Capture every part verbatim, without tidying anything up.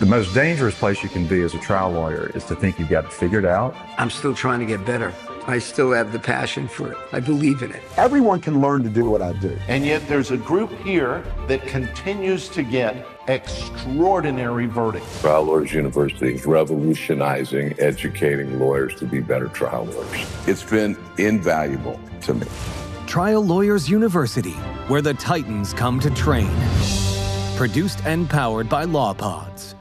The most dangerous place you can be as a trial lawyer is to think you've got it figured out. I'm still trying to get better. I still have the passion for it. I believe in it. Everyone can learn to do what I do. And yet there's a group here that continues to get extraordinary verdicts. Trial Lawyers University is revolutionizing, educating lawyers to be better trial lawyers. It's been invaluable to me. Trial Lawyers University, where the Titans come to train. Produced and powered by LawPods.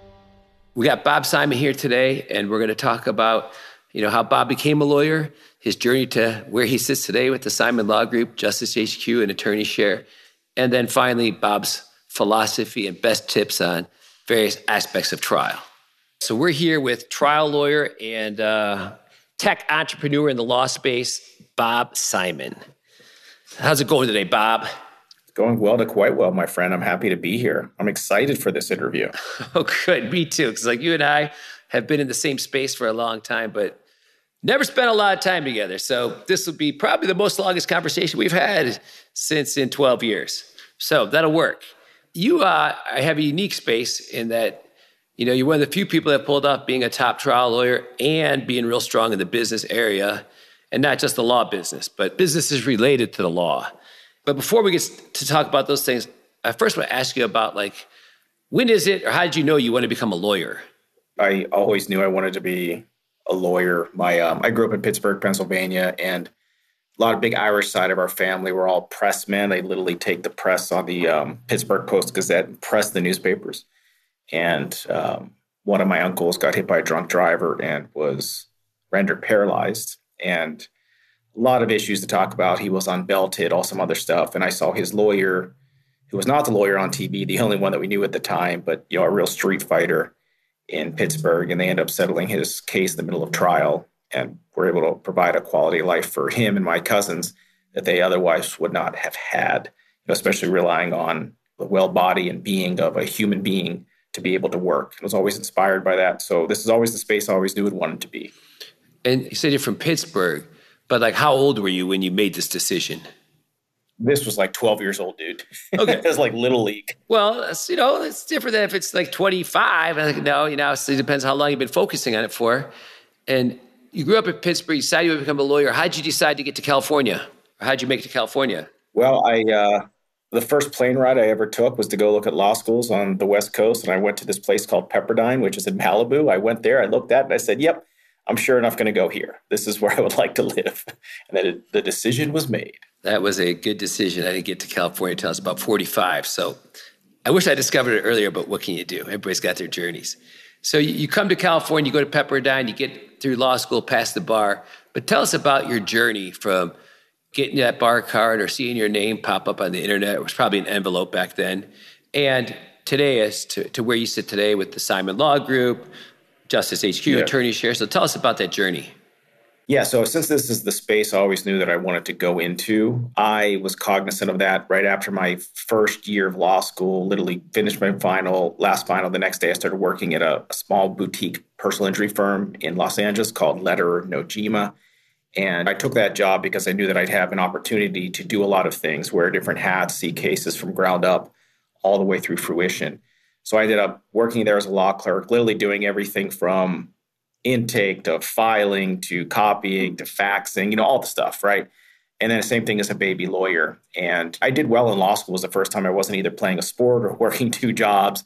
We got Bob Simon here today, and we're going to talk about, you know, how Bob became a lawyer, his journey to where he sits today with the Simon Law Group, Justice H Q, and Attorney Share, and then finally Bob's philosophy and best tips on various aspects of trial. So we're here with trial lawyer and uh, tech entrepreneur in the law space, Bob Simon. How's it going today, Bob? Going well to quite well, my friend. I'm happy to be here. I'm excited for this interview. Oh, good. Me too. Because like you and I have been in the same space for a long time, but never spent a lot of time together. So this will be probably the most longest conversation we've had since in twelve years. So that'll work. You uh, have a unique space in that, you know, you're one of the few people that pulled off being a top trial lawyer and being real strong in the business area, and not just the law business, but businesses related to the law. But before we get to talk about those things, I first want to ask you about, like, when is it or how did you know you want to become a lawyer? I always knew I wanted to be a lawyer. My um, I grew up in Pittsburgh, Pennsylvania, and a lot of big Irish side of our family were all pressmen. They literally take the press on the um, Pittsburgh Post-Gazette and press the newspapers. And um, one of my uncles got hit by a drunk driver and was rendered paralyzed. And a lot of issues to talk about. He was unbelted, all some other stuff. And I saw his lawyer, who was not the lawyer on T V, the only one that we knew at the time, but, you know, a real street fighter in Pittsburgh. And they ended up settling his case in the middle of trial and were able to provide a quality of life for him and my cousins that they otherwise would not have had, you know, especially relying on the well body and being of a human being to be able to work. I was always inspired by that. So this is always the space I always knew it wanted to be. And you said you're from Pittsburgh. But like, how old were you when you made this decision? This was like twelve years old, dude. Okay. It was like Little League. Well, it's, you know, it's different than if it's like twenty-five. I think, no, you know, it depends how long you've been focusing on it for. And you grew up in Pittsburgh. You decided you would become a lawyer. How did you decide to get to California? Or how did you make it to California? Well, I uh, the first plane ride I ever took was to go look at law schools on the West Coast. And I went to this place called Pepperdine, which is in Malibu. I went there. I looked at it and I said, yep, I'm sure enough going to go here. This is where I would like to live. And then it, the decision was made. That was a good decision. I didn't get to California until I was about forty-five. So I wish I discovered it earlier, but what can you do? Everybody's got their journeys. So you, you come to California, you go to Pepperdine, you get through law school, pass the bar. But tell us about your journey from getting that bar card or seeing your name pop up on the internet. It was probably an envelope back then. And today as to, to where you sit today with the Simon Law Group, Justice H Q, yeah. Attorney Share. So tell us about that journey. Yeah, so since this is the space I always knew that I wanted to go into, I was cognizant of that right after my first year of law school, literally finished my final, last final. The next day I started working at a, a small boutique personal injury firm in Los Angeles called Lederer Nojima. And I took that job because I knew that I'd have an opportunity to do a lot of things, wear different hats, see cases from ground up all the way through fruition. So I ended up working there as a law clerk, literally doing everything from intake to filing to copying to faxing, you know, all the stuff, right? And then the same thing as a baby lawyer. And I did well in law school. It was the first time I wasn't either playing a sport or working two jobs.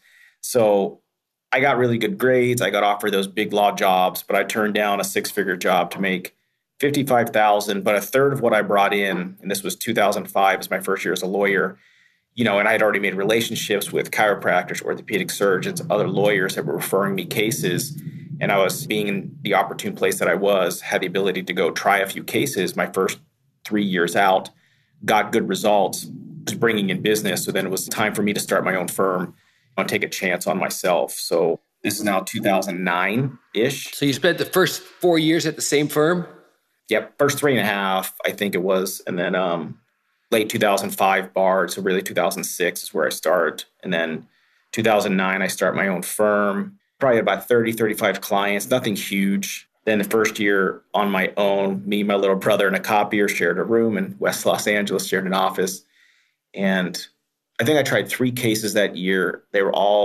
So I got really good grades. I got offered those big law jobs, but I turned down a six-figure job to make fifty-five thousand dollars, but a third of what I brought in, and this was two thousand five, was my first year as a lawyer, you know, and I had already made relationships with chiropractors, orthopedic surgeons, other lawyers that were referring me cases. And I was, being in the opportune place that I was, had the ability to go try a few cases my first three years out, got good results, was bringing in business. So then it was time for me to start my own firm and take a chance on myself. So this is now two thousand nine-ish. So you spent the first four years at the same firm? Yep, first three and a half, I think it was. And then um, late two thousand five barred, so really two thousand six is where I started. And then two thousand nine, I start my own firm. Probably about thirty, thirty-five clients, nothing huge. Then the first year on my own, me, my little brother, and a copier shared a room in West Los Angeles, shared an office. And I think I tried three cases that year. They were all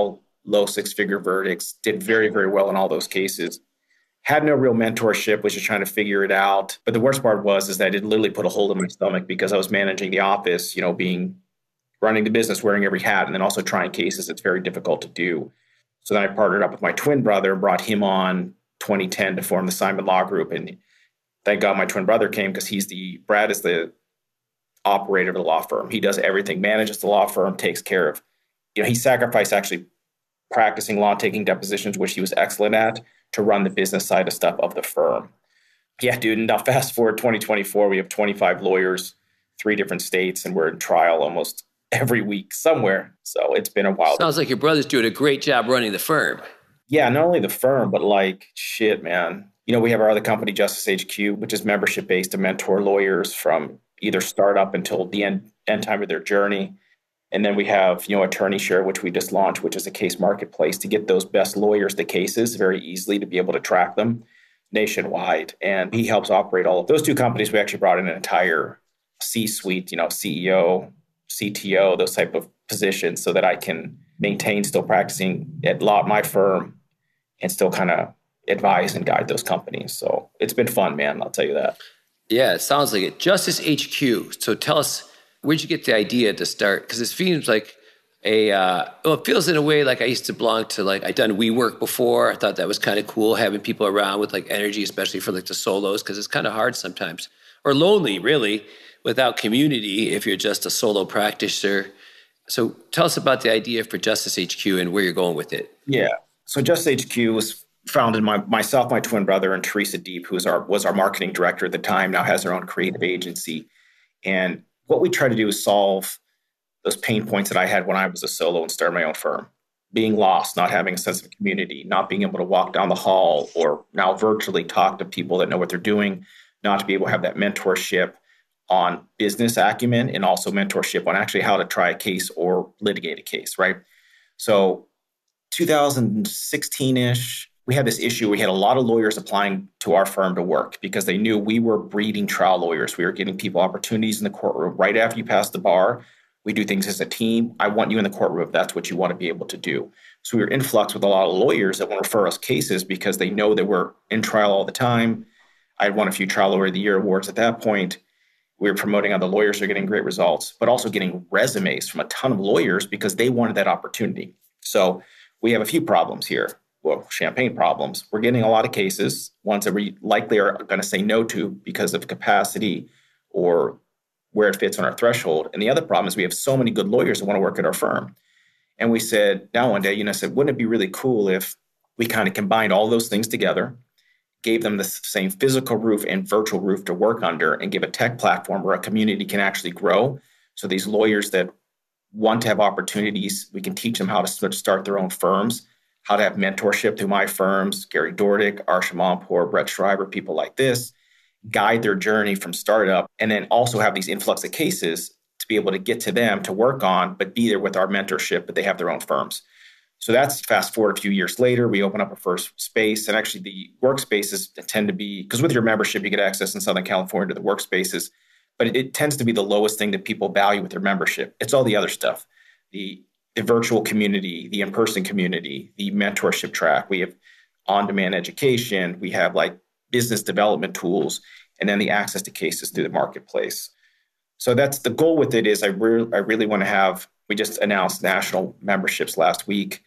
low six-figure verdicts, did very, very well in all those cases. Had no real mentorship, was just trying to figure it out. But the worst part was is that it literally put a hole in my stomach because I was managing the office, you know, being running the business, wearing every hat, and then also trying cases. It's very difficult to do. So then I partnered up with my twin brother and brought him on twenty ten to form the Simon Law Group. And thank God my twin brother came because he's the, Brad is the operator of the law firm. He does everything, manages the law firm, takes care of, you know, he sacrificed actually practicing law, taking depositions, which he was excellent at, to run the business side of stuff of the firm. Yeah, dude. And now fast forward twenty twenty-four, we have twenty-five lawyers, three different states, and we're in trial almost every week somewhere. So it's been a while. Sounds like your brother's doing a great job running the firm. Yeah, not only the firm, but like, shit, man. You know, we have our other company, Justice H Q, which is membership-based to mentor lawyers from either startup until the end, end time of their journey. And then we have, you know, Attorney Share, which we just launched, which is a case marketplace to get those best lawyers the cases very easily to be able to track them nationwide. And he helps operate all of those two companies. We actually brought in an entire C-suite, you know, C E O, C T O, those type of positions so that I can maintain still practicing at law at my firm and still kind of advise and guide those companies. So it's been fun, man. I'll tell you that. Yeah, it sounds like it. Justice H Q. So tell us, where'd you get the idea to start? Because it seems like a, uh, well, it feels in a way like I used to belong to, like, I'd done WeWork before. I thought that was kind of cool, having people around with like energy, especially for like the solos, because it's kind of hard sometimes, or lonely really, without community if you're just a solo practitioner. So tell us about the idea for Justice H Q and where you're going with it. Yeah. So Justice H Q was founded by myself, my twin brother, and Teresa Deep, who was our, was our marketing director at the time, now has her own creative agency. And what we try to do is solve those pain points that I had when I was a solo and started my own firm. Being lost, not having a sense of community, not being able to walk down the hall or now virtually talk to people that know what they're doing, not to be able to have that mentorship on business acumen and also mentorship on actually how to try a case or litigate a case, right? So two thousand sixteen-ish, we had this issue. We had a lot of lawyers applying to our firm to work because they knew we were breeding trial lawyers. We were giving people opportunities in the courtroom right after you pass the bar. We do things as a team. I want you in the courtroom if that's what you want to be able to do. So we were in flux with a lot of lawyers that want to refer us cases because they know that we're in trial all the time. I had won a few Trial Lawyer of the Year awards at that point. We were promoting other lawyers who are getting great results, but also getting resumes from a ton of lawyers because they wanted that opportunity. So we have a few problems here. Well, champagne problems. We're getting a lot of cases, ones that we likely are going to say no to because of capacity or where it fits on our threshold. And the other problem is we have so many good lawyers that want to work at our firm. And we said, now one day, you know, I said, wouldn't it be really cool if we kind of combined all those things together, gave them the same physical roof and virtual roof to work under, and give a tech platform where a community can actually grow. So these lawyers that want to have opportunities, we can teach them how to start their own firms, how to have mentorship through my firms, Gary Dordick, Arsha Mampour, Brett Schreiber, people like this, guide their journey from startup, and then also have these influx of cases to be able to get to them to work on, but be there with our mentorship, but they have their own firms. So that's fast forward a few years later, we open up a first space. And actually the workspaces tend to be, because with your membership, you get access in Southern California to the workspaces, but it, it tends to be the lowest thing that people value with their membership. It's all the other stuff, the, the virtual community, the in-person community, the mentorship track. We have on-demand education. We have like business development tools, and then the access to cases through the marketplace. So that's the goal with it is I, re- I really want to have, we just announced national memberships last week.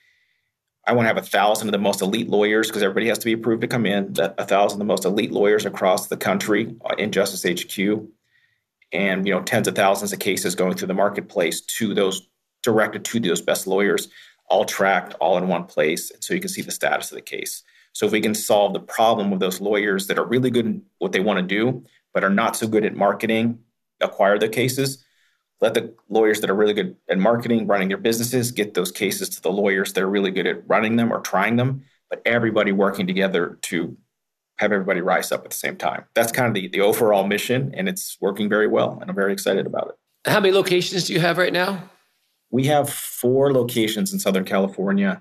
I want to have a thousand of the most elite lawyers because everybody has to be approved to come in, a thousand of the most elite lawyers across the country in Justice H Q. And, you know, tens of thousands of cases going through the marketplace to those, directed to those best lawyers, all tracked, all in one place. So you can see the status of the case. So if we can solve the problem of those lawyers that are really good in what they want to do, but are not so good at marketing, acquire the cases, let the lawyers that are really good at marketing, running their businesses, get those cases to the lawyers that are really good at running them or trying them, but everybody working together to have everybody rise up at the same time. That's kind of the, the overall mission, and it's working very well, and I'm very excited about it. How many locations do you have right now? We have four locations in Southern California.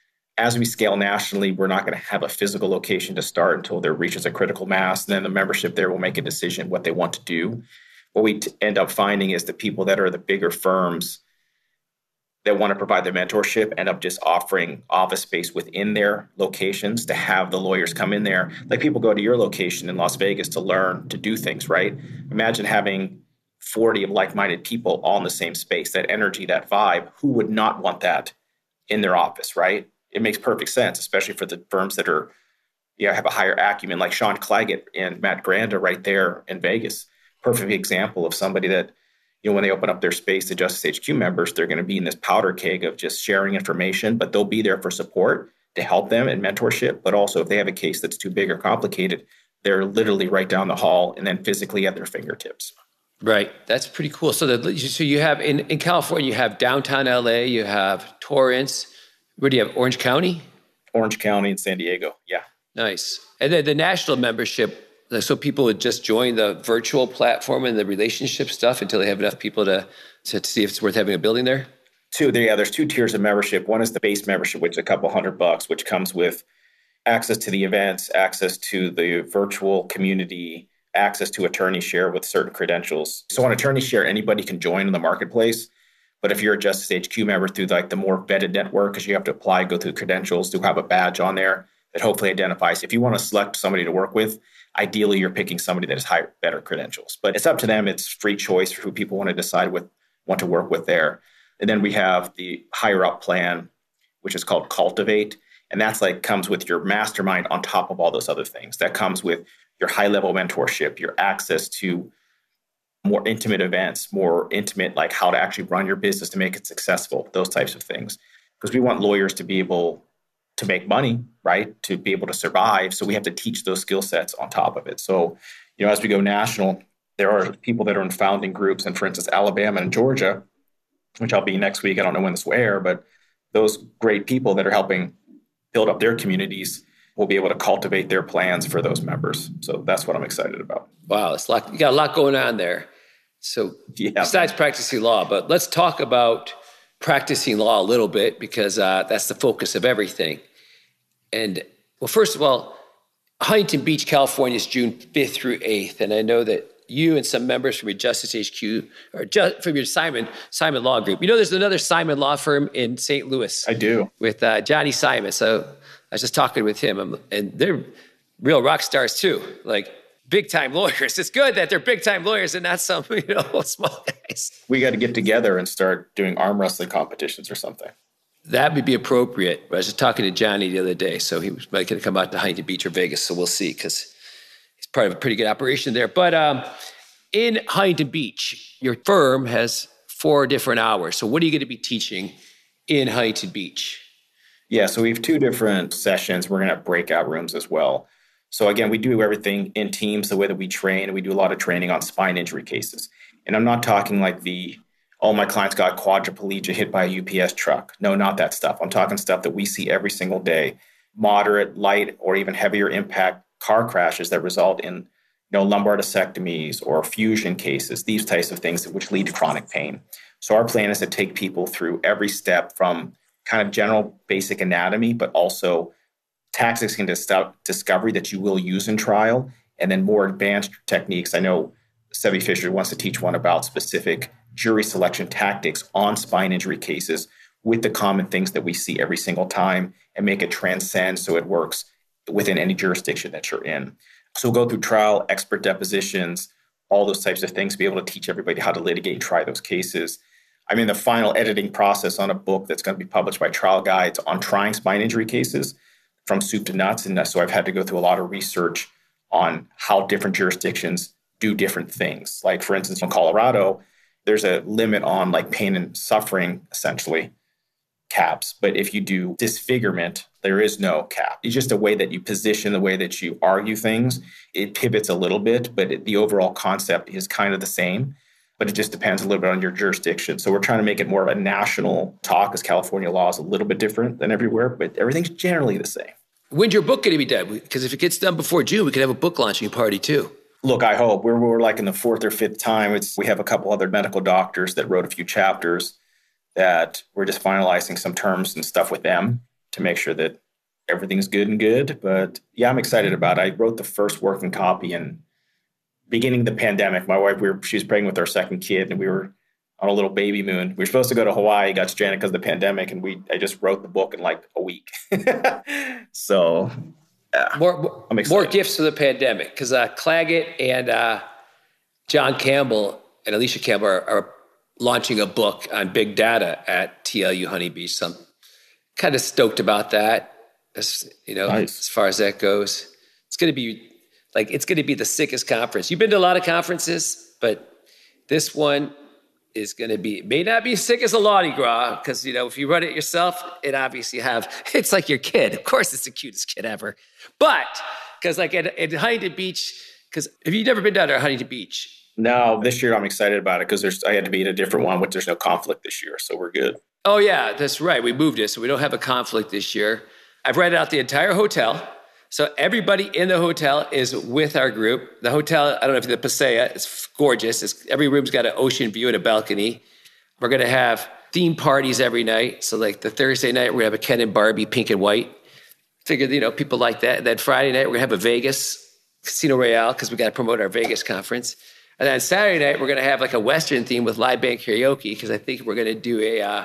As we scale nationally, we're not going to have a physical location to start until there reaches a critical mass. And then the membership there will make a decision what they want to do. What we t- end up finding is the people that are the bigger firms that want to provide the mentorship end up just offering office space within their locations to have the lawyers come in there. Like people go to your location in Las Vegas to learn to do things, right? Imagine having forty of like-minded people all in the same space, that energy, that vibe. Who would not want that in their office, right? It makes perfect sense, especially for the firms that are, you know, have a higher acumen, like Sean Claggett and Matt Granda right there in Vegas. Perfect example of somebody that, you know, when they open up their space to Justice H Q members, they're going to be in this powder keg of just sharing information, but they'll be there for support to help them and mentorship. But also if they have a case that's too big or complicated, they're literally right down the hall and then physically at their fingertips. Right. That's pretty cool. So that so you have in, in California, you have downtown L A, you have Torrance. Where do you have? Orange County? Orange County and San Diego. Yeah. Nice. And then the national membership, so people would just join the virtual platform and the relationship stuff until they have enough people to, to see if it's worth having a building there? Two, yeah, there's two tiers of membership. One is the base membership, which is a couple hundred bucks, which comes with access to the events, access to the virtual community, access to attorney share with certain credentials. So on attorney share, anybody can join in the marketplace. But if you're a Justice H Q member through like the more vetted network, because you have to apply, go through credentials to have a badge on there that hopefully identifies. If you want to select somebody to work with, ideally you're picking somebody that has higher, better credentials. But it's up to them. It's free choice for who people want to decide with, want to work with there. And then we have the higher up plan, which is called Cultivate. And that's like comes with your mastermind on top of all those other things. That comes with your high level mentorship, your access to more intimate events, more intimate, like how to actually run your business to make it successful, those types of things. Because we want lawyers to be able to make money, right? To be able to survive. So we have to teach those skill sets on top of it. So, you know, as we go national, there are people that are in founding groups. And for instance, Alabama and Georgia, which I'll be next week. I don't know when this will air, but those great people that are helping build up their communities will be able to cultivate their plans for those members. So that's what I'm excited about. Wow, it's like you got a lot going on there. So yeah. Besides practicing law, but let's talk about practicing law a little bit because uh, that's the focus of everything. And well, first of all, Huntington Beach, California is June fifth through eighth. And I know that you and some members from your Justice H Q or just from your Simon Simon Law Group. You know, there's another Simon Law firm in Saint Louis. I do. With uh, Johnny Simon. So I was just talking with him, and they're real rock stars too, like big time lawyers. It's good that they're big time lawyers and not some, you know, small guys. We got to get together and start doing arm wrestling competitions or something. That would be appropriate. I was just talking to Johnny the other day, so he was might going to come out to Huntington Beach or Vegas, so we'll see because he's part of a pretty good operation there. But um, in Huntington Beach, your firm has four different hours. So what are you going to be teaching in Huntington Beach? Yeah, so we have two different sessions. We're going to have breakout rooms as well. So again, we do everything in teams, the way that we train. We do a lot of training on spine injury cases. And I'm not talking like the, oh, my client's got quadriplegia hit by a U P S truck. No, not that stuff. I'm talking stuff that we see every single day. Moderate, light, or even heavier impact car crashes that result in, you know, lumbar discectomies or fusion cases, these types of things which lead to chronic pain. So our plan is to take people through every step from kind of general basic anatomy, but also tactics and discovery that you will use in trial, and then more advanced techniques. I know Sevi Fisher wants to teach one about specific jury selection tactics on spine injury cases with the common things that we see every single time and make it transcend so it works within any jurisdiction that you're in. So we'll go through trial, expert depositions, all those types of things, be able to teach everybody how to litigate and try those cases. I'm in the final editing process on a book that's going to be published by Trial Guides on trying spine injury cases from soup to nuts. And so I've had to go through a lot of research on how different jurisdictions do different things. Like, for instance, in Colorado, there's a limit on like pain and suffering, essentially, caps. But if you do disfigurement, there is no cap. It's just a way that you position, the way that you argue things. It pivots a little bit, but it, the overall concept is kind of the same. But it just depends a little bit on your jurisdiction. So we're trying to make it more of a national talk, because California law is a little bit different than everywhere, but everything's generally the same. When's your book going to be done? Because if it gets done before June, we could have a book launching party too. Look, I hope. We're, we're like in the fourth or fifth time. It's, we have a couple other medical doctors that wrote a few chapters that we're just finalizing some terms and stuff with them to make sure that everything's good and good. But yeah, I'm excited about it. I wrote the first working copy in beginning of the pandemic. My wife, we were, she was pregnant with our second kid, and we were on a little baby moon. We were supposed to go to Hawaii, got stranded because of the pandemic, and we I just wrote the book in like a week. So yeah, more more gifts to the pandemic because uh, Claggett and uh, John Campbell and Alicia Campbell are, are launching a book on big data at T L U Huntington Beach. So I'm kind of stoked about that. As, you know, nice. As far as that goes, it's going to be like it's going to be the sickest conference. You've been to a lot of conferences, but this one is going to be, it may not be as sick as a Mardi Gras, because, you know, if you run it yourself, it obviously have, it's like your kid. Of course, it's the cutest kid ever. But, because like at, at Huntington Beach, because have you never been down there at Huntington Beach? No, this year I'm excited about it because there's I had to be at a different one, which there's no conflict this year, so we're good. Oh, yeah, that's right. We moved it, so we don't have a conflict this year. I've rented out the entire hotel. So everybody in the hotel is with our group. The hotel, I don't know if the Pasea, it's gorgeous. It's, every room's got an ocean view and a balcony. We're going to have theme parties every night. So like the Thursday night, we're going to have a Ken and Barbie, pink and white. Figured, you know, people like that. And then Friday night, we're going to have a Vegas Casino Royale because we got to promote our Vegas conference. And then Saturday night, we're going to have like a Western theme with live band karaoke because I think we're going to do a uh,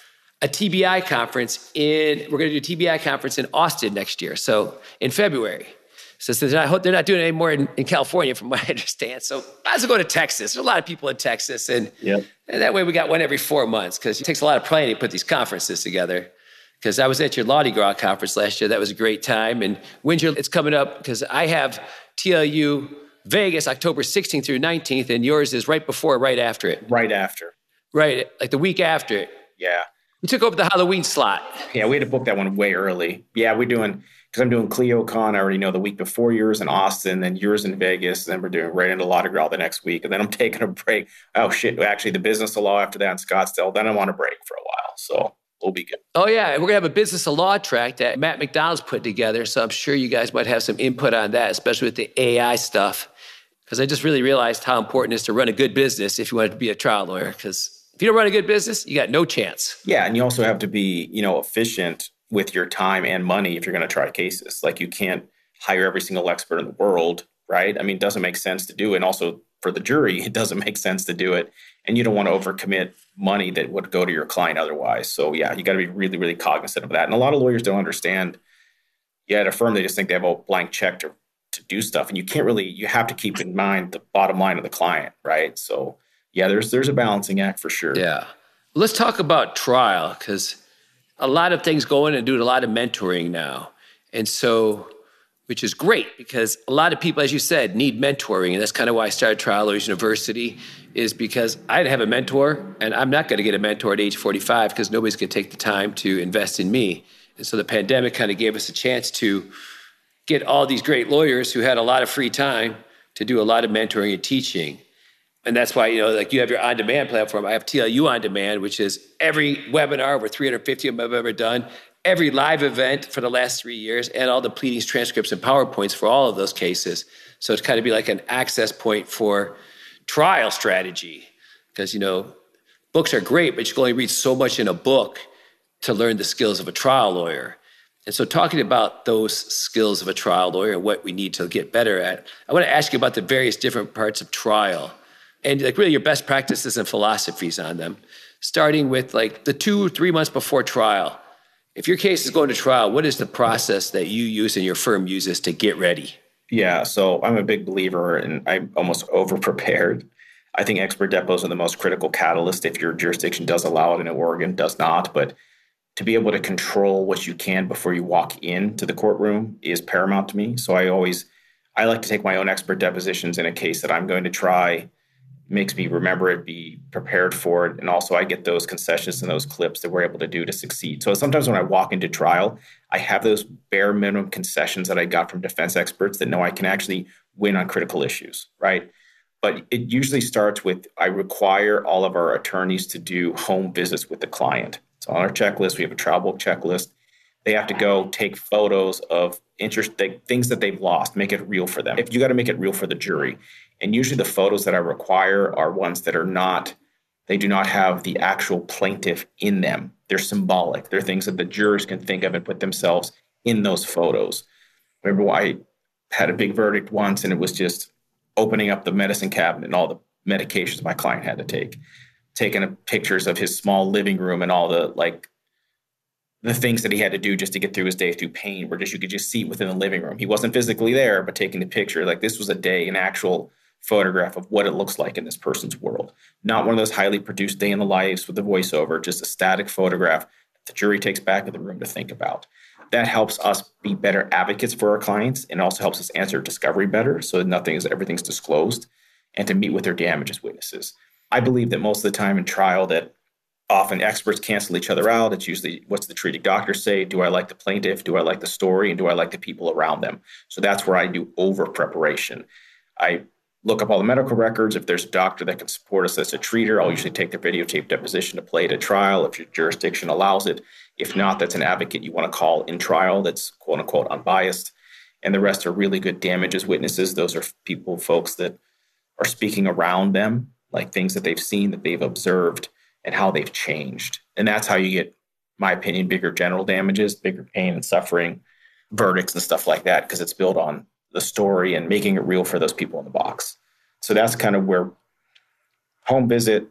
a T B I conference in, we're going to do a T B I conference in Austin next year. So in February. So, so they're, not, they're not doing it anymore in, in California from what I understand. So might as well go to Texas. There's a lot of people in Texas. And, yep. and that way we got one every four months because it takes a lot of planning to put these conferences together. Because I was at your Mardi Gras conference last year. That was a great time. And Windsor, it's coming up because I have T L U Vegas October sixteenth through nineteenth, and yours is right before or right after it? Right after. Right, like the week after it. Yeah. We took over the Halloween slot. Yeah, we had to book that one way early. Yeah, we're doing, because I'm doing CleoCon, I already know the week before yours in Austin, then yours in Vegas, then we're doing right into Mardi Gras the next week, and then I'm taking a break. Oh, shit, actually the business of law after that in Scottsdale, then I want a break for a while, so we'll be good. Oh, yeah, and we're going to have a business of law track that Matt McDonald's put together, so I'm sure you guys might have some input on that, especially with the A I stuff, because I just really realized how important it is to run a good business if you want to be a trial lawyer, because if you don't run a good business, you got no chance. Yeah, and you also have to be, you know, efficient with your time and money if you're going to try cases. Like you can't hire every single expert in the world, right? I mean, it doesn't make sense to do it. And also for the jury, it doesn't make sense to do it. And you don't want to overcommit money that would go to your client otherwise. So yeah, you got to be really, really cognizant of that. And a lot of lawyers don't understand. Yeah, at a firm, they just think they have a blank check to, to do stuff. And you can't really, you have to keep in mind the bottom line of the client, right? So yeah, there's there's a balancing act for sure. Yeah. Let's talk about trial, because a lot of things go in and do a lot of mentoring now. And so, which is great because a lot of people, as you said, need mentoring. And that's kind of why I started Trial Lawyers University, is because I didn't have a mentor, and I'm not going to get a mentor at age forty-five because nobody's going to take the time to invest in me. And so the pandemic kind of gave us a chance to get all these great lawyers who had a lot of free time to do a lot of mentoring and teaching. And that's why, you know, like you have your on-demand platform. I have T L U On Demand, which is every webinar, over three hundred fifty of them I've ever done, every live event for the last three years, and all the pleadings, transcripts, and PowerPoints for all of those cases. So it's kind of be like an access point for trial strategy. Because, you know, books are great, but you can only read so much in a book to learn the skills of a trial lawyer. And so talking about those skills of a trial lawyer and what we need to get better at, I want to ask you about the various different parts of trial. And like really your best practices and philosophies on them, starting with like the two, three months before trial. If your case is going to trial, what is the process that you use and your firm uses to get ready? Yeah, so I'm a big believer, and I'm almost over-prepared. I think expert depots are the most critical catalyst if your jurisdiction does allow it, and Oregon does not. But to be able to control what you can before you walk into the courtroom is paramount to me. So I always, I like to take my own expert depositions in a case that I'm going to try. Makes me remember it, be prepared for it. And also I get those concessions and those clips that we're able to do to succeed. So sometimes when I walk into trial, I have those bare minimum concessions that I got from defense experts that know I can actually win on critical issues, right? But it usually starts with, I require all of our attorneys to do home visits with the client. So on our checklist, we have a trial book checklist. They have to go take photos of interest, things that they've lost, make it real for them. If you got to make it real for the jury. And usually the photos that I require are ones that are not, they do not have the actual plaintiff in them. They're symbolic. They're things that the jurors can think of and put themselves in those photos. Remember, I had a big verdict once, and it was just opening up the medicine cabinet and all the medications my client had to take. taking pictures of his small living room and all the like the things that he had to do just to get through his day through pain, where just you could just see within the living room. He wasn't physically there, but taking the picture, like this was a day, an actual photograph of what it looks like in this person's world. Not one of those highly produced day in the lives with the voiceover, just a static photograph that the jury takes back to the room to think about. That helps us be better advocates for our clients and also helps us answer discovery better so that nothing is, everything's disclosed, and to meet with their damages witnesses. I believe that most of the time in trial that often experts cancel each other out. It's usually, what's the treating doctor say? Do I like the plaintiff? Do I like the story? And do I like the people around them? So that's where I do over preparation. I look up all the medical records. If there's a doctor that can support us as a treater, I'll usually take their videotape deposition to play at a trial if your jurisdiction allows it. If not, that's an advocate you want to call in trial that's quote unquote unbiased. And the rest are really good damages witnesses. Those are people, folks that are speaking around them, like things that they've seen, that they've observed, and how they've changed. And that's how you get, my opinion, bigger general damages, bigger pain and suffering, verdicts and stuff like that, because it's built on the story and making it real for those people in the box. So that's kind of where home visit,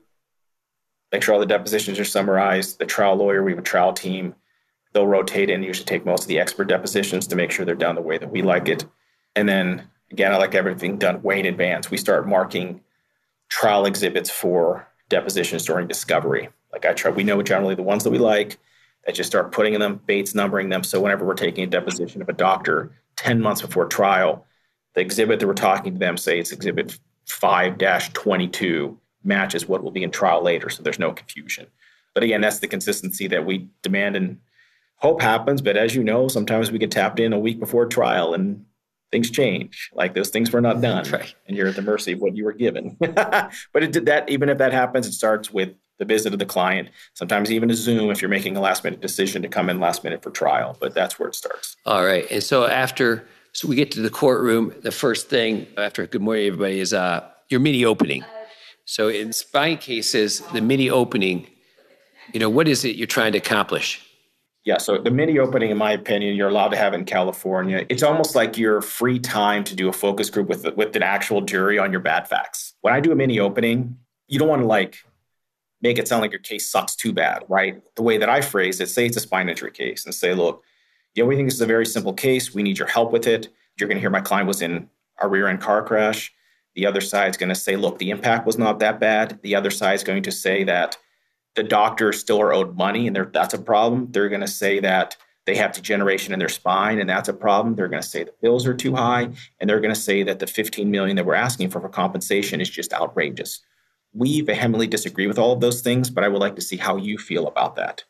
make sure all the depositions are summarized. The trial lawyer, we have a trial team. They'll rotate in, usually take most of the expert depositions to make sure they're done the way that we like it. And then, again, I like everything done way in advance. We start marking trial exhibits for depositions during discovery. Like I try, we know generally the ones that we like, that just start putting in them, Bates numbering them. So whenever we're taking a deposition of a doctor ten months before trial, the exhibit that we're talking to them, say it's exhibit five dash twenty-two, matches what will be in trial later. So there's no confusion. But again, that's the consistency that we demand and hope happens. But as you know, sometimes we get tapped in a week before trial and things change. Like those things were not done, right, and you're at the mercy of what you were given. But it did that. Even if that happens, it starts with the visit of the client. Sometimes even a Zoom if you're making a last minute decision to come in last minute for trial. But that's where it starts. All right. And so after, so we get to the courtroom. The first thing after good morning, everybody, is uh, your mini opening. So in spine cases, the mini opening, you know, what is it you're trying to accomplish? Yeah, so the mini opening, in my opinion, you're allowed to have in California. It's almost like your free time to do a focus group with with an actual jury on your bad facts. When I do a mini opening, you don't want to like make it sound like your case sucks too bad, right? The way that I phrase it, say it's a spine injury case and say, look, you know, we think this is a very simple case. We need your help with it. You're going to hear my client was in a rear end car crash. The other side's going to say, look, the impact was not that bad. The other side's going to say that the doctors still are owed money and that's a problem. They're going to say that they have degeneration in their spine and that's a problem. They're going to say the bills are too high. And they're going to say that the fifteen million dollars that we're asking for for compensation is just outrageous. We vehemently disagree with all of those things, but I would like to see how you feel about that.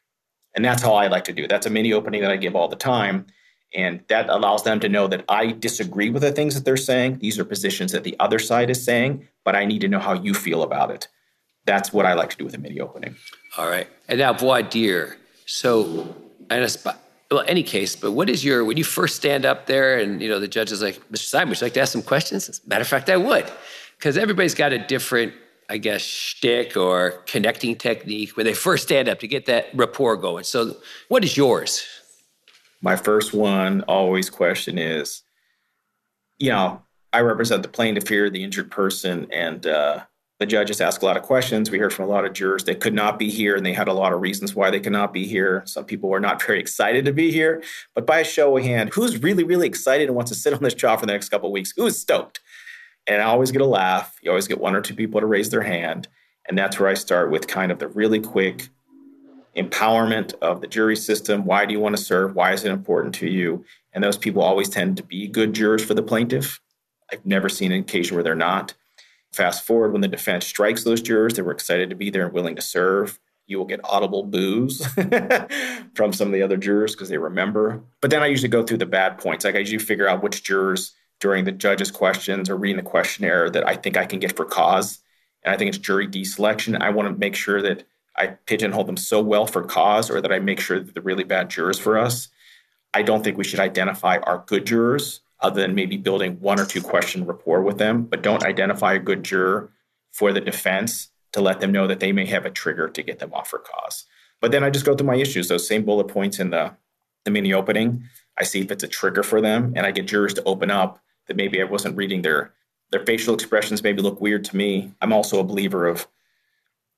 And that's how I like to do it. That's a mini opening that I give all the time. And that allows them to know that I disagree with the things that they're saying. These are positions that the other side is saying, but I need to know how you feel about it. That's what I like to do with a mini opening. All right. And now voir dire. So, and a spot, well, any case, but what is your, when you first stand up there and, you know, the judge is like, Mister Simon, would you like to ask some questions? As a matter of fact, I would. Because everybody's got a different, I guess, shtick or connecting technique when they first stand up to get that rapport going. So what is yours? My first one always question is, you know, I represent the plaintiff here, the injured person, and uh, the judges ask a lot of questions. We heard from a lot of jurors they could not be here, and they had a lot of reasons why they could not be here. Some people were not very excited to be here. But by a show of hand, who's really, really excited and wants to sit on this job for the next couple of weeks? Who's stoked? And I always get a laugh. You always get one or two people to raise their hand. And that's where I start with kind of the really quick empowerment of the jury system. Why do you want to serve? Why is it important to you? And those people always tend to be good jurors for the plaintiff. I've never seen an occasion where they're not. Fast forward, when the defense strikes those jurors, they were excited to be there and willing to serve. You will get audible boos from some of the other jurors because they remember. But then I usually go through the bad points. Like I usually figure out which jurors during the judge's questions or reading the questionnaire that I think I can get for cause. And I think it's jury deselection. I want to make sure that I pigeonhole them so well for cause, or that I make sure that they're really bad jurors for us. I don't think we should identify our good jurors other than maybe building one or two question rapport with them, but don't identify a good juror for the defense to let them know that they may have a trigger to get them off for cause. But then I just go through my issues, those same bullet points in the, the mini opening. I see if it's a trigger for them, and I get jurors to open up that maybe I wasn't reading their, their facial expressions maybe look weird to me. I'm also a believer of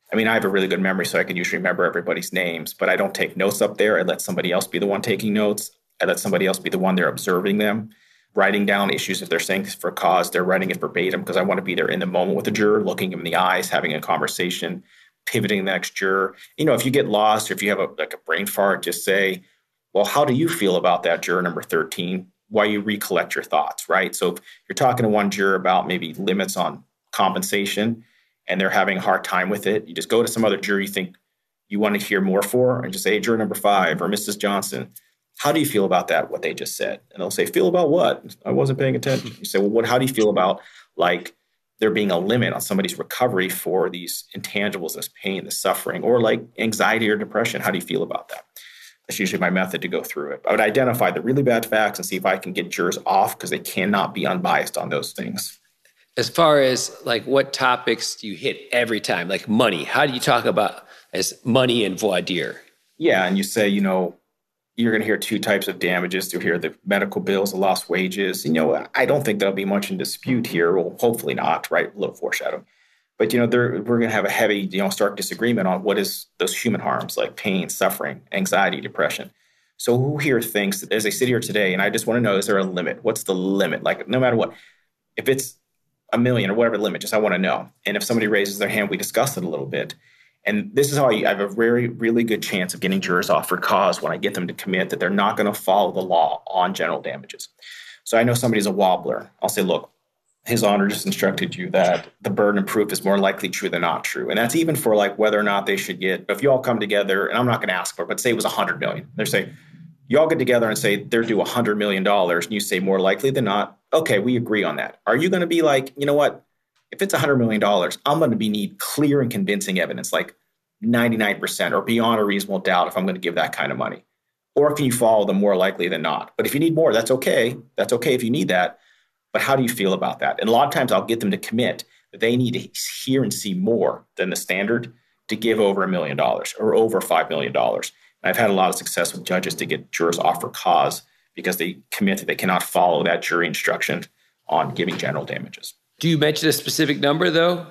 I mean, I have a really good memory, so I can usually remember everybody's names, but I don't take notes up there. I let somebody else be the one taking notes. I let somebody else be the one there observing them, writing down issues. If they're saying this for cause, they're writing it verbatim because I want to be there in the moment with the juror, looking them in the eyes, having a conversation, pivoting the next juror. You know, if you get lost or if you have a, like a brain fart, just say, well, how do you feel about that juror number thirteen? While you recollect your thoughts, right? So if you're talking to one juror about maybe limits on compensation and they're having a hard time with it, you just go to some other juror you think you want to hear more for and just say, hey, juror number five or Missus Johnson, how do you feel about that, what they just said? And they'll say, feel about what? I wasn't paying attention. You say, well, what? How do you feel about like there being a limit on somebody's recovery for these intangibles, this pain, this suffering, or like anxiety or depression? How do you feel about that? That's usually my method to go through it. I would identify the really bad facts and see if I can get jurors off because they cannot be unbiased on those things. As far as like what topics do you hit every time? Like money, how do you talk about as money and voir dire? Yeah, and you say, you know, you're going to hear two types of damages. You'll hear the medical bills, the lost wages. You know, I don't think there'll be much in dispute here. Well, hopefully not, right? A little foreshadowing. But, you know, we're going to have a heavy, you know, stark disagreement on what is those human harms like pain, suffering, anxiety, depression. So who here thinks that as I sit here today, and I just want to know, is there a limit? What's the limit? Like, no matter what, if it's a million or whatever limit, just I want to know. And if somebody raises their hand, we discuss it a little bit. And this is how I, I have a very, really good chance of getting jurors off for cause when I get them to commit that they're not going to follow the law on general damages. So I know somebody's a wobbler. I'll say, look, His Honor just instructed you that the burden of proof is more likely true than not true. And that's even for like whether or not they should get, if you all come together, and I'm not going to ask for it, but say it was one hundred million dollars. They're saying, you all get together and say they're due one hundred million dollars, and you say more likely than not, okay, we agree on that. Are you going to be like, you know what, if it's one hundred million dollars, I'm going to be need clear and convincing evidence, like ninety-nine percent or beyond a reasonable doubt if I'm going to give that kind of money? Or can you follow the more likely than not? But if you need more, that's okay. That's okay if you need that. But how do you feel about that? And a lot of times I'll get them to commit that they need to hear and see more than the standard to give over a million dollars or over five million dollars. And I've had a lot of success with judges to get jurors off for cause because they commit that they cannot follow that jury instruction on giving general damages. Do you mention a specific number, though,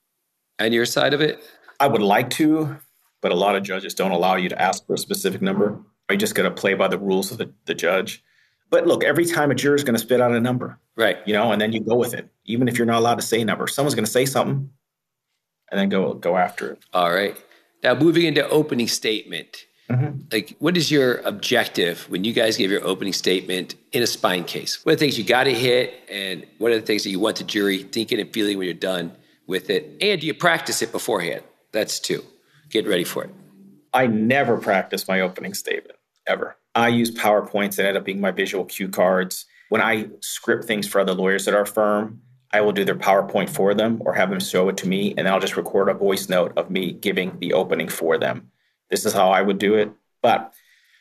on your side of it? I would like to, but a lot of judges don't allow you to ask for a specific number. You just got to play by the rules of the, the judge. But look, every time a juror is going to spit out a number, right? You know, and then you go with it. Even if you're not allowed to say a number, someone's going to say something and then go go after it. All right. Now, moving into opening statement, mm-hmm. like what is your objective when you guys give your opening statement in a spine case? What are the things you got to hit, and what are the things that you want the jury thinking and feeling when you're done with it? And do you practice it beforehand? That's two. Get ready for it. I never practice my opening statement, ever. I use PowerPoints that end up being my visual cue cards. When I script things for other lawyers at our firm, I will do their PowerPoint for them or have them show it to me, and I'll just record a voice note of me giving the opening for them. This is how I would do it. But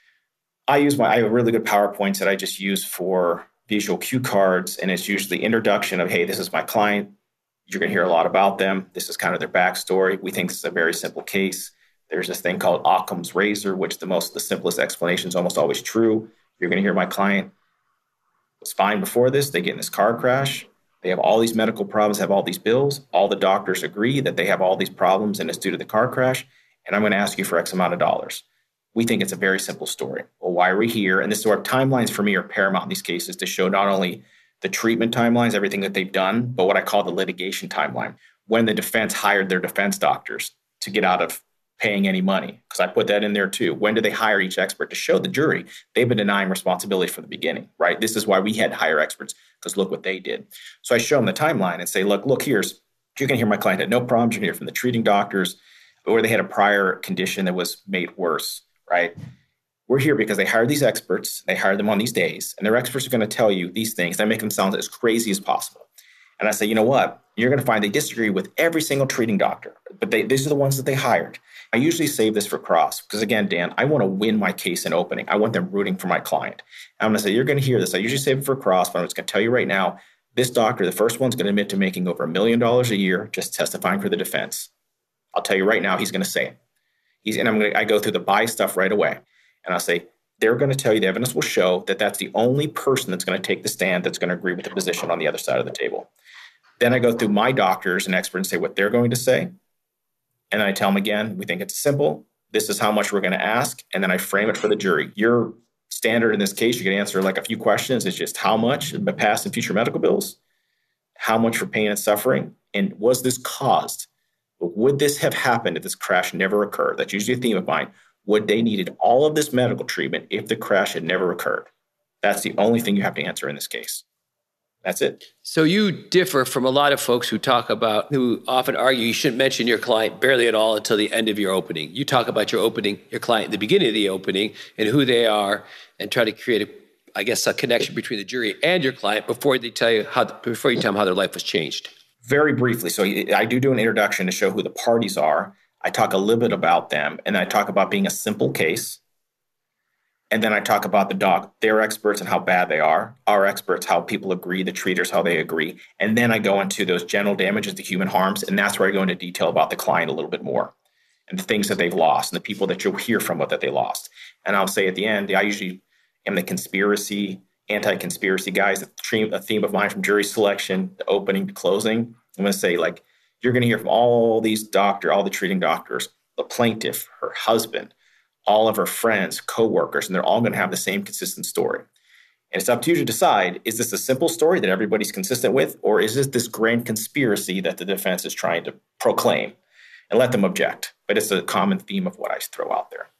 I use my, I have really good PowerPoints that I just use for visual cue cards, and it's usually introduction of, hey, this is my client. You're going to hear a lot about them. This is kind of their backstory. We think this is a very simple case. There's this thing called Occam's razor, which the most, the simplest explanation is almost always true. You're going to hear my client was fine before this. They get in this car crash. They have all these medical problems, have all these bills. All the doctors agree that they have all these problems and it's due to the car crash. And I'm going to ask you for X amount of dollars. We think it's a very simple story. Well, why are we here? And this is where timelines for me are paramount in these cases to show not only the treatment timelines, everything that they've done, but what I call the litigation timeline. When the defense hired their defense doctors to get out of paying any money, because I put that in there too. When do they hire each expert to show the jury they've been denying responsibility from the beginning, right? This is why we had to hire experts, because look what they did. So I show them the timeline and say, look, look, here's, you're going to hear my client had no problems. You're going to hear from the treating doctors, or they had a prior condition that was made worse, right? We're here because they hired these experts. They hired them on these days, and their experts are going to tell you these things. They make them sound as crazy as possible. And I say, you know what? You're going to find they disagree with every single treating doctor, but they, these are the ones that they hired. I usually save this for cross because, again, Dan, I want to win my case in opening. I want them rooting for my client. And I'm going to say, you're going to hear this. I usually save it for cross, but I'm just going to tell you right now, this doctor, the first one's going to admit to making over a million dollars a year just testifying for the defense. I'll tell you right now, he's going to say it. He's, and I'm going to, I go through the bias stuff right away. And I'll say, they're going to tell you the evidence will show that that's the only person that's going to take the stand that's going to agree with the position on the other side of the table. Then I go through my doctors and experts and say what they're going to say. And I tell them again, we think it's simple. This is how much we're going to ask. And then I frame it for the jury. Your standard in this case, you can answer like a few questions. It's just how much in the past and future medical bills, how much for pain and suffering, and was this caused? Would this have happened if this crash never occurred? That's usually a theme of mine. Would they needed all of this medical treatment if the crash had never occurred? That's the only thing you have to answer in this case. That's it. So you differ from a lot of folks who talk about, who often argue you shouldn't mention your client barely at all until the end of your opening. You talk about your opening, your client at the beginning of the opening and who they are, and try to create, a, I guess, a connection between the jury and your client before they tell you how, before you tell them how their life was changed. Very briefly. So I do do an introduction to show who the parties are. I talk a little bit about them, and I talk about being a simple case. And then I talk about the doc, their experts and how bad they are, our experts, how people agree, the treaters, how they agree. And then I go into those general damages, the human harms, and that's where I go into detail about the client a little bit more and the things that they've lost and the people that you'll hear from what that they lost. And I'll say at the end, I usually am the conspiracy, anti-conspiracy guys, a theme of mine from jury selection, the opening to closing. I'm going to say, like, you're going to hear from all these doctors, all the treating doctors, the plaintiff, her husband, all of her friends, coworkers, and they're all going to have the same consistent story. And it's up to you to decide, is this a simple story that everybody's consistent with, or is this this grand conspiracy that the defense is trying to proclaim? And let them object. But it's a common theme of what I throw out there.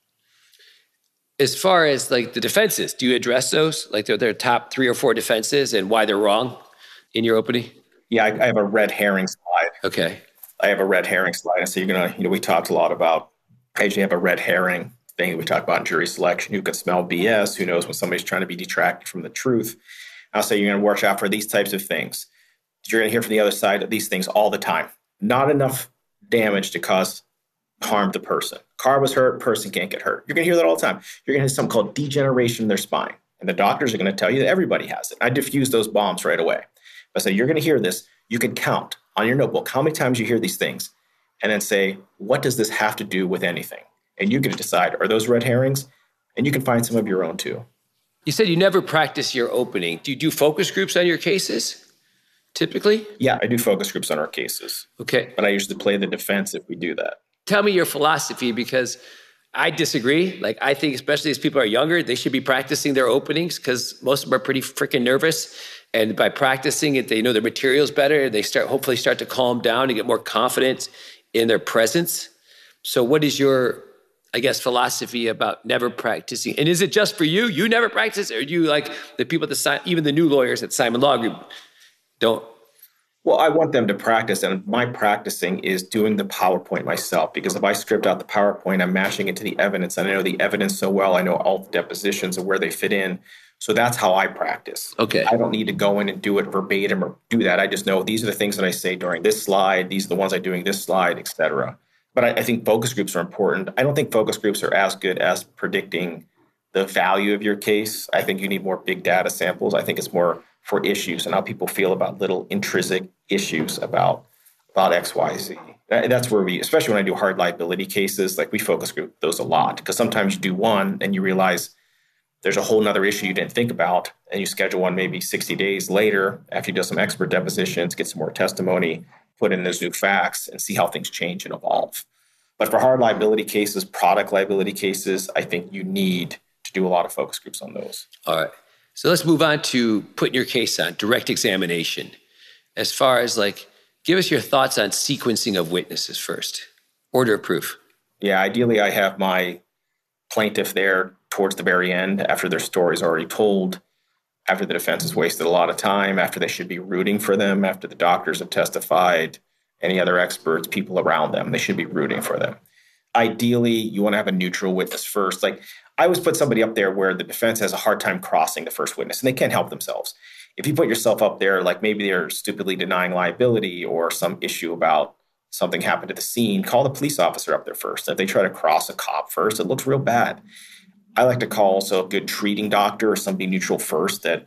As far as like the defenses, do you address those? Like their, their top three or four defenses and why they're wrong in your opening? Yeah, I, I have a red herring slide. Okay. I have a red herring slide. And so you're going to, you know, we talked a lot about, I usually have a red herring thing we talk about in jury selection. Who can smell B S? Who knows when somebody's trying to be detracted from the truth? I'll say you're going to watch out for these types of things. You're going to hear from the other side of these things all the time. Not enough damage to cause harm to the person. Car was hurt, person can't get hurt. You're going to hear that all the time. You're going to have something called degeneration in their spine. And the doctors are going to tell you that everybody has it. I diffuse those bombs right away. I say, you're going to hear this. You can count on your notebook how many times you hear these things and then say, what does this have to do with anything? And you get to decide, are those red herrings? And you can find some of your own too. You said you never practice your opening. Do you do focus groups on your cases typically? Yeah, I do focus groups on our cases. Okay. But I usually play the defense if we do that. Tell me your philosophy, because I disagree. Like, I think especially as people are younger, they should be practicing their openings because most of them are pretty freaking nervous. And by practicing it, they know their materials better. They start hopefully start to calm down and get more confident in their presence. So what is your, I guess, philosophy about never practicing? And is it just for you? You never practice? Or do you, like the people at the, even the new lawyers at Simon Law Group, don't? Well, I want them to practice, and my practicing is doing the PowerPoint myself, because if I script out the PowerPoint, I'm mashing it to the evidence, and I know the evidence so well, I know all the depositions and where they fit in. So that's how I practice. Okay. I don't need to go in and do it verbatim or do that. I just know these are the things that I say during this slide. These are the ones I'm doing this slide, et cetera. But I, I think focus groups are important. I don't think focus groups are as good as predicting the value of your case. I think you need more big data samples. I think it's more for issues and how people feel about little intrinsic issues about, about X, Y, Z. That's where we, especially when I do hard liability cases, like we focus group those a lot, because sometimes you do one and you realize there's a whole nother issue you didn't think about, and you schedule one maybe sixty days later after you do some expert depositions, get some more testimony, put in those new facts, and see how things change and evolve. But for hard liability cases, product liability cases, I think you need to do a lot of focus groups on those. All right. So let's move on to putting your case on, direct examination. As far as like, give us your thoughts on sequencing of witnesses first. Order of proof. Yeah, ideally I have my plaintiff there towards the very end after their story's already told, after the defense has wasted a lot of time, after they should be rooting for them, after the doctors have testified, any other experts, people around them, they should be rooting for them. Ideally, you want to have a neutral witness first. Like, I always put somebody up there where the defense has a hard time crossing the first witness and they can't help themselves. If you put yourself up there, like maybe they're stupidly denying liability or some issue about something happened at the scene, call the police officer up there first. If they try to cross a cop first, it looks real bad. I like to call also a good treating doctor or somebody neutral first that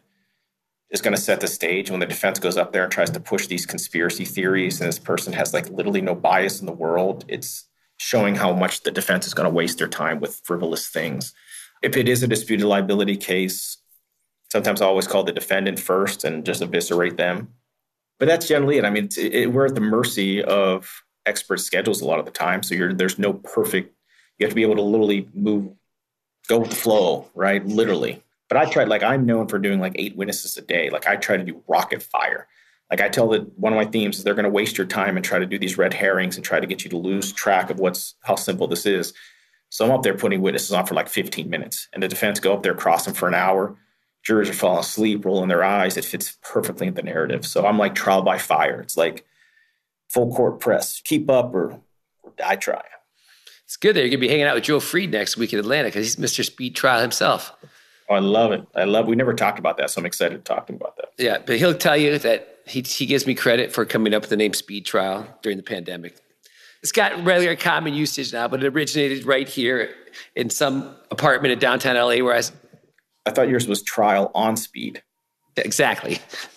is going to set the stage when the defense goes up there and tries to push these conspiracy theories and this person has like literally no bias in the world. It's showing how much the defense is going to waste their time with frivolous things. If it is a disputed liability case, sometimes I always call the defendant first and just eviscerate them. But that's generally it. I mean, it's, it, we're at the mercy of expert schedules a lot of the time. So you're, there's no perfect, you have to be able to literally move, go with the flow, right? Literally. But I tried, like, I'm known for doing like eight witnesses a day. Like I try to do rocket fire. Like I tell that one of my themes is they're going to waste your time and try to do these red herrings and try to get you to lose track of what's, how simple this is. So I'm up there putting witnesses on for like fifteen minutes, and the defense go up there, cross them for an hour. Jurors are falling asleep, rolling their eyes. It fits perfectly in the narrative. So I'm like trial by fire. It's like full court press. Keep up or, or die trying. It's good that you're going to be hanging out with Joe Freed next week in Atlanta because he's Mister Speed Trial himself. Oh, I love it. I love, we never talked about that, so I'm excited to talk to him about that. Yeah, but he'll tell you that he he gives me credit for coming up with the name Speed Trial during the pandemic. It's got regular common usage now, but it originated right here in some apartment in downtown L A where I was. I thought yours was Trial on Speed. Exactly.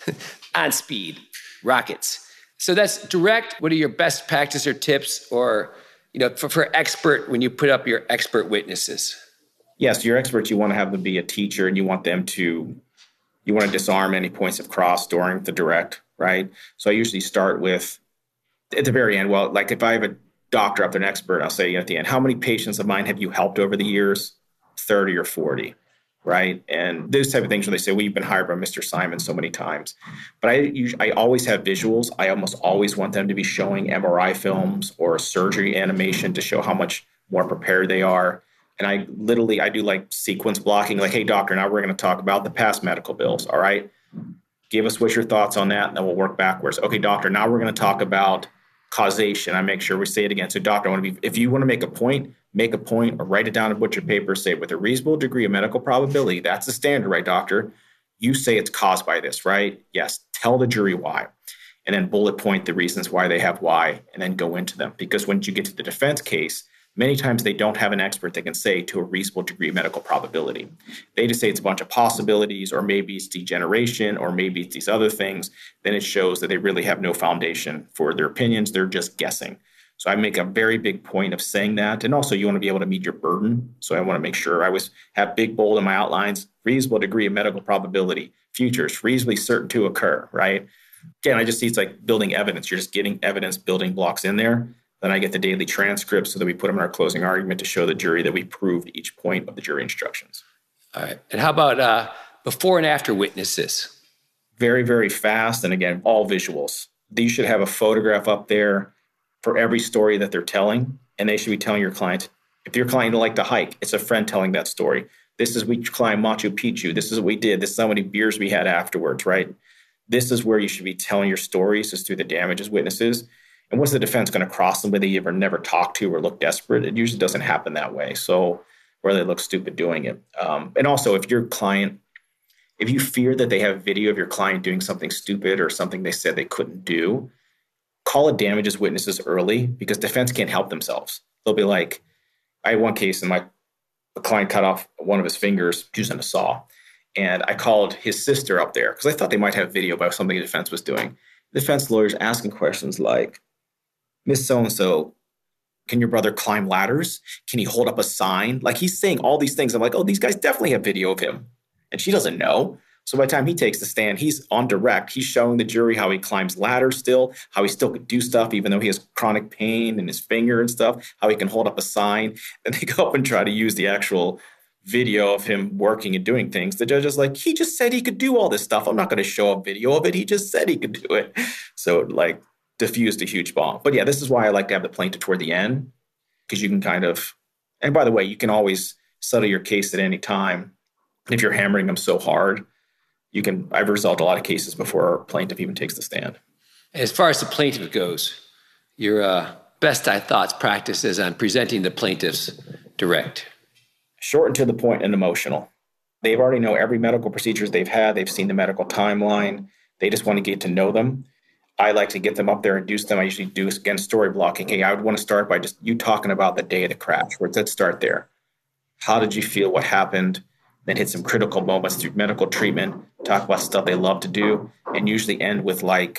On speed. Rockets. So that's direct. What are your best practice or tips or, you know, for, for expert when you put up your expert witnesses? Yes, your experts, you want to have them be a teacher and you want them to, you want to disarm any points of cross during the direct, right? So I usually start with, at the very end, well, like if I have a doctor up there, an expert, I'll say at the end, how many patients of mine have you helped over the years? thirty or forty, right? And those type of things where they say, well, you've been hired by Mister Simon so many times. But I usually, I always have visuals. I almost always want them to be showing M R I films or surgery animation to show how much more prepared they are. And I literally, I do like sequence blocking, like, hey, doctor, now we're going to talk about the past medical bills, all right? Give us what your thoughts on that, and then we'll work backwards. Okay, doctor, now we're going to talk about causation. I make sure we say it again. So, doctor, I want to be, if you want to make a point, make a point or write it down and put your paper, say with a reasonable degree of medical probability, that's the standard, right, doctor? You say it's caused by this, right? Yes. Tell the jury why. And then bullet point the reasons why they have why, and then go into them. Because when you get to the defense case, many times they don't have an expert that can say to a reasonable degree of medical probability. They just say it's a bunch of possibilities, or maybe it's degeneration, or maybe it's these other things. Then it shows that they really have no foundation for their opinions. They're just guessing. So I make a very big point of saying that. And also you want to be able to meet your burden. So I want to make sure I always have big, bold in my outlines, reasonable degree of medical probability, futures, reasonably certain to occur, right? Again, I just see it's like building evidence. You're just getting evidence, building blocks in there. Then I get the daily transcripts so that we put them in our closing argument to show the jury that we proved each point of the jury instructions. All right. And how about uh, before and after witnesses? Very, very fast. And again, all visuals. You should have a photograph up there for every story that they're telling. And they should be telling your client, if your client don't like to hike, it's a friend telling that story. This is we climbed Machu Picchu. This is what we did. This is how many beers we had afterwards, right? This is where you should be telling your stories, is through the damage as witnesses. And what's the defense going to cross somebody they ever never talked to or look desperate? It usually doesn't happen that way. So, where they look stupid doing it. Um, and also, if your client, if you fear that they have video of your client doing something stupid or something they said they couldn't do, call it damages witnesses early, because defense can't help themselves. They'll be like, I had one case and my a client cut off one of his fingers using a saw. And I called his sister up there because I thought they might have video about something the defense was doing. The defense lawyer's asking questions like, Miss So-and-so, can your brother climb ladders? Can he hold up a sign? Like, he's saying all these things. I'm like, oh, these guys definitely have video of him. And she doesn't know. So by the time he takes the stand, he's on direct. He's showing the jury how he climbs ladders still, how he still could do stuff, even though he has chronic pain in his finger and stuff, how he can hold up a sign. And they go up and try to use the actual video of him working and doing things. The judge is like, he just said he could do all this stuff. I'm not going to show a video of it. He just said he could do it. So like, diffused a huge bomb. But yeah, this is why I like to have the plaintiff toward the end, because you can kind of, and by the way, you can always settle your case at any time. If you're hammering them so hard, you can, I've resolved a lot of cases before a plaintiff even takes the stand. As far as the plaintiff goes, your uh, best I thoughts practices on presenting the plaintiffs direct. Short and to the point and emotional. They've already know every medical procedures they've had. They've seen the medical timeline. They just want to get to know them. I like to get them up there and induce them. I usually do, again, story blocking. Hey, I would want to start by just you talking about the day of the crash. Let's start there. How did you feel? What happened? Then hit some critical moments through medical treatment, talk about stuff they love to do, and usually end with like,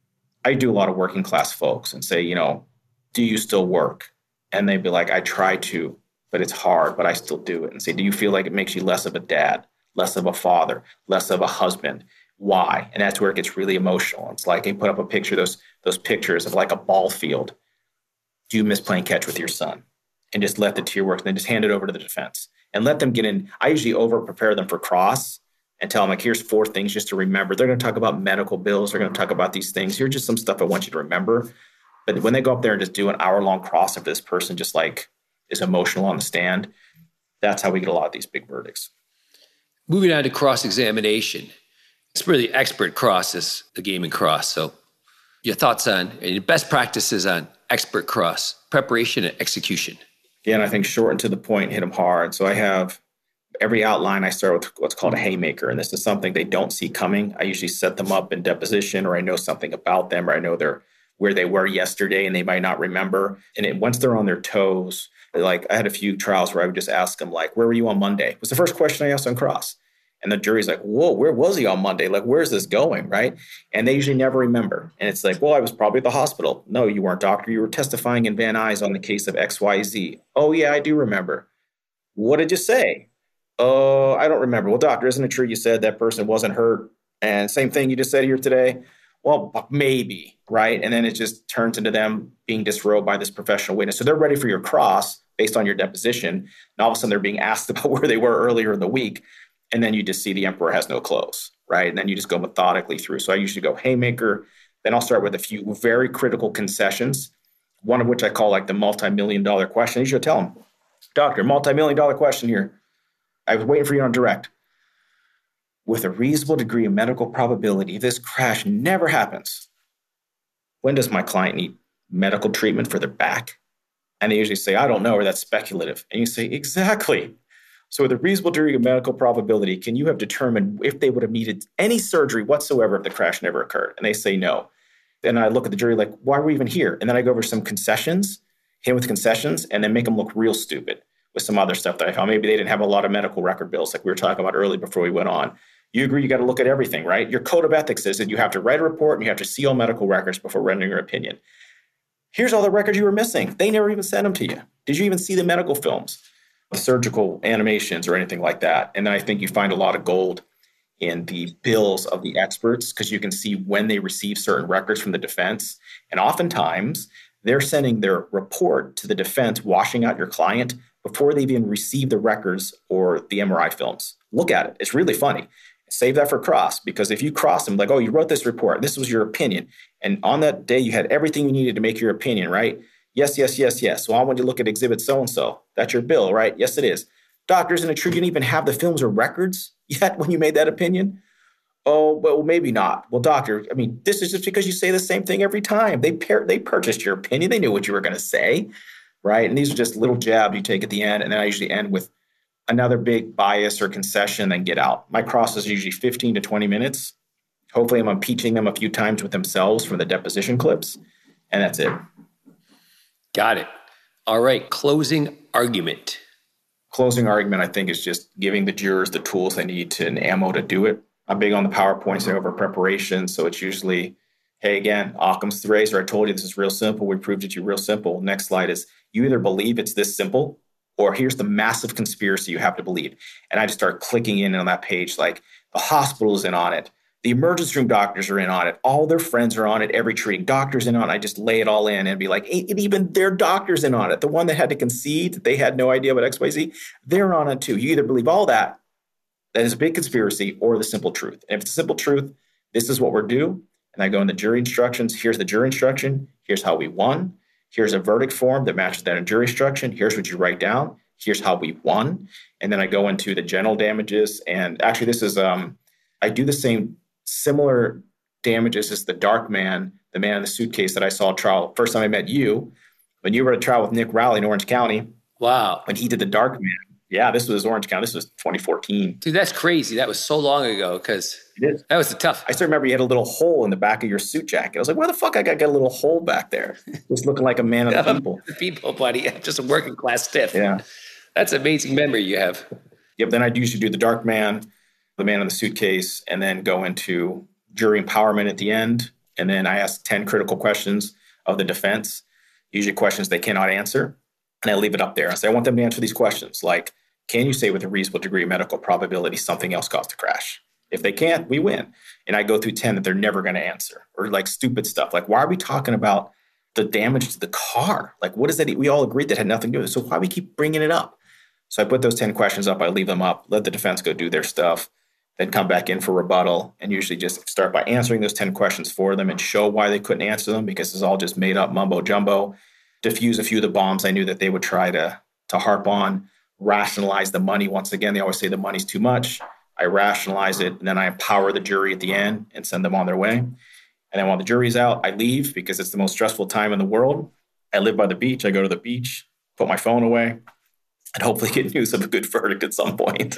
I do a lot of working class folks and say, you know, do you still work? And they'd be like, I try to, but it's hard, but I still do it. And say, do you feel like it makes you less of a dad, less of a father, less of a husband? Why? And that's where it gets really emotional. It's like they put up a picture, those those pictures of like a ball field do you miss playing catch with your son? And just let the tier work and then just hand it over to the defense and let them get in. I usually over prepare them for cross and tell them like, here's four things just to remember. They're going to talk about medical bills. They're going to talk about these things. Here's just some stuff I want you to remember. But when they go up there and just do an hour long cross of this person, just like is emotional on the stand, that's how we get a lot of these big verdicts. Moving on to cross-examination. It's really expert cross is the game in cross. So your thoughts on and your best practices on expert cross, preparation and execution. Yeah, and I think short and to the point, hit them hard. So I have every outline, I start with what's called a haymaker. And this is something they don't see coming. I usually set them up in deposition, or I know something about them, or I know they're where they were yesterday and they might not remember. And it, once they're on their toes, like I had a few trials where I would just ask them, like, where were you on Monday? It was the first question I asked on cross. And the jury's like, whoa, where was he on Monday? Like, where's this going, right? And they usually never remember. And it's like, well, I was probably at the hospital. No, you weren't, doctor. You were testifying in Van Nuys on the case of X Y Z. Oh, yeah, I do remember. What did you say? Oh, I don't remember. Well, doctor, isn't it true you said that person wasn't hurt? And same thing you just said here today? Well, maybe, right? And then it just turns into them being disrobed by this professional witness. So they're ready for your cross based on your deposition. And all of a sudden they're being asked about where they were earlier in the week. And then you just see the emperor has no clothes, right? And then you just go methodically through. So I usually go haymaker. Then I'll start with a few very critical concessions, one of which I call like the multi-million dollar question. You should tell them, doctor, multi-million dollar question here. I was waiting for you on direct. With a reasonable degree of medical probability, if this crash never happens, when does my client need medical treatment for their back? And they usually say, I don't know, or that's speculative. And you say, exactly. So with a reasonable degree of medical probability, can you have determined if they would have needed any surgery whatsoever if the crash never occurred? And they say no. Then I look at the jury like, why are we even here? And then I go over some concessions, hit with concessions, and then make them look real stupid with some other stuff that I found. Maybe they didn't have a lot of medical record bills like we were talking about earlier before we went on. You agree you got to look at everything, right? Your code of ethics says that you have to write a report and you have to see all medical records before rendering your opinion. Here's all the records you were missing. They never even sent them to you. Did you even see the medical films, the surgical animations or anything like that? And then I think you find a lot of gold in the bills of the experts because you can see when they receive certain records from the defense. And oftentimes they're sending their report to the defense, washing out your client before they've even received the records or the M R I films. Look at it. It's really funny. Save that for cross, because if you cross them like, oh, you wrote this report, this was your opinion. And on that day, you had everything you needed to make your opinion, right? Yes, yes, yes, yes. So I want you to look at exhibit so-and-so. That's your bill, right? Yes, it is. Doctor, isn't it true you didn't even have the films or records yet when you made that opinion? Oh, well, maybe not. Well, doctor, I mean, this is just because you say the same thing every time. They par- they purchased your opinion. They knew what you were going to say, right? And these are just little jabs you take at the end. And then I usually end with another big bias or concession, then get out. My cross is usually fifteen to twenty minutes. Hopefully I'm impeaching them a few times with themselves from the deposition clips, and that's it. Got it. All right, closing argument. Closing argument, I think, is just giving the jurors the tools they need to and ammo to do it. I'm big on the PowerPoints and over preparation, so it's usually, hey, again, Occam's razor, I told you this is real simple. We proved it to you real simple. Next slide is you either believe it's this simple, or here's the massive conspiracy you have to believe. And I just start clicking in on that page, like the hospital is in on it. The emergency room doctors are in on it. All their friends are on it. Every treating doctor's in on it. I just lay it all in and be like, hey, even their doctor's in on it. The one that had to concede that they had no idea about X Y Z, they're on it too. You either believe all that, that is a big conspiracy, or the simple truth. And if it's a simple truth, this is what we're due. And I go in the jury instructions. Here's the jury instruction. Here's how we won. Here's a verdict form that matches that in jury instruction. Here's what you write down. Here's how we won. And then I go into the general damages. And actually, this is, um, I do the same similar damages as the dark man, the man in the suitcase that I saw at trial. First time I met you, when you were at a trial with Nick Rowley in Orange County. Wow. When he did the dark man. Yeah, this was Orange County. This was twenty fourteen. Dude, that's crazy. That was so long ago because that was the tough. I still remember you had a little hole in the back of your suit jacket. I was like, where the fuck I got, got a little hole back there? Just looking like a man of the people. The people, buddy. Just a working class stiff. Yeah. That's amazing memory you have. Yep. Then I usually do the dark man, the man in the suitcase, and then go into jury empowerment at the end. And then I ask ten critical questions of the defense, usually questions they cannot answer. And I leave it up there. I say, I want them to answer these questions. Like, can you say with a reasonable degree of medical probability something else caused the crash? If they can't, we win. And I go through ten that they're never going to answer, or like stupid stuff. Like, why are we talking about the damage to the car. Like, what is that? We all agreed that had nothing to do with it. So why we keep bringing it up? So I put those ten questions up. I leave them up, let the defense go do their stuff, then come back in for rebuttal, and usually just start by answering those ten questions for them and show why they couldn't answer them, because it's all just made up mumbo jumbo. Diffuse a few of the bombs I knew that they would try to, to harp on, rationalize the money. Once again, they always say the money's too much. I rationalize it, and then I empower the jury at the end and send them on their way. And then while the jury's out, I leave because it's the most stressful time in the world. I live by the beach. I go to the beach, put my phone away, and hopefully get news of a good verdict at some point.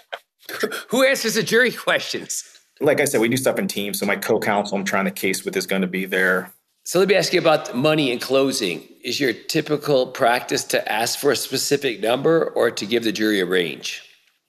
Who answers the jury questions? Like I said, we do stuff in teams. So my co-counsel I'm trying the case with is going to be there. So let me ask you about money in closing. Is your typical practice to ask for a specific number or to give the jury a range?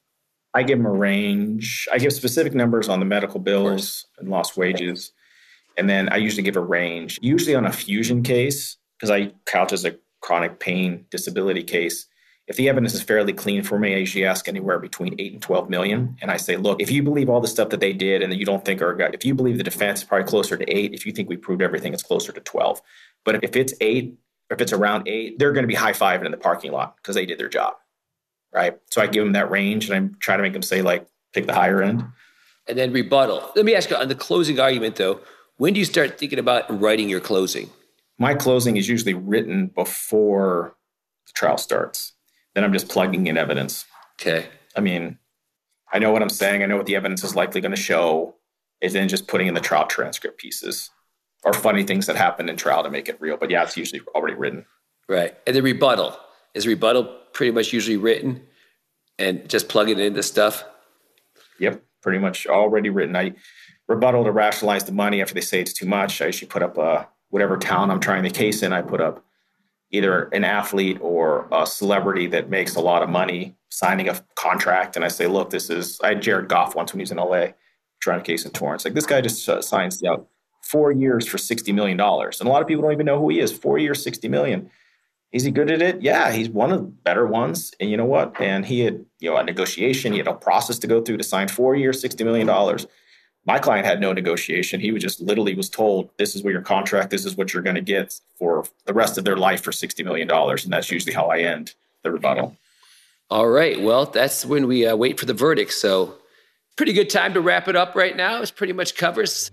I give them a range. I give specific numbers on the medical bills and lost wages. And then I usually give a range, usually on a fusion case, because I couch as a chronic pain disability case. If the evidence is fairly clean for me, I usually ask anywhere between eight and twelve million. And I say, look, if you believe all the stuff that they did and that you don't think, or if you believe the defense is probably closer to eight, if you think we proved everything, it's closer to twelve. But if it's eight, or if it's around eight, they're going to be high-fiving in the parking lot because they did their job, right? So I give them that range and I try to make them say, like, pick the higher end. And then rebuttal. Let me ask you on the closing argument, though, when do you start thinking about writing your closing? My closing is usually written before the trial starts. Then I'm just plugging in evidence. Okay. I mean, I know what I'm saying. I know what the evidence is likely going to show. And then just putting in the trial transcript pieces or funny things that happen in trial to make it real. But yeah, it's usually already written. Right. And the rebuttal. Is rebuttal pretty much usually written and just plugging it into stuff? Yep. Pretty much already written. I rebuttal to rationalize the money after they say it's too much. I usually put up uh, whatever town I'm trying the case in. I put up either an athlete or a celebrity that makes a lot of money signing a contract. And I say, look, this is, I had Jared Goff once when he was in L A trying a case in Torrance. Like, this guy just uh, signs out four years for sixty million dollars. And a lot of people don't even know who he is. Four years, sixty million dollars. Is he good at it? Yeah, he's one of the better ones. And you know what? And he had, you know, a negotiation. He had a process to go through to sign four years, sixty million dollars. My client had no negotiation. He was just literally was told, this is what your contract, this is what you're going to get for the rest of their life for sixty million dollars. And that's usually how I end the rebuttal. All right. Well, that's when we uh, wait for the verdict. So pretty good time to wrap it up right now. It pretty much covers.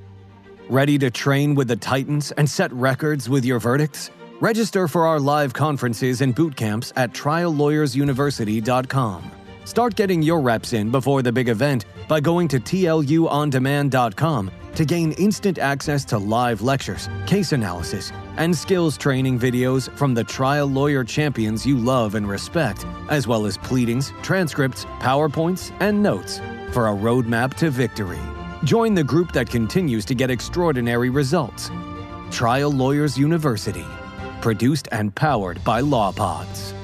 Ready to train with the Titans and set records with your verdicts? Register for our live conferences and boot camps at trial lawyers university dot com. Start getting your reps in before the big event by going to T L U on demand dot com to gain instant access to live lectures, case analysis, and skills training videos from the trial lawyer champions you love and respect, as well as pleadings, transcripts, PowerPoints, and notes for a roadmap to victory. Join the group that continues to get extraordinary results. Trial Lawyers University, produced and powered by LawPods.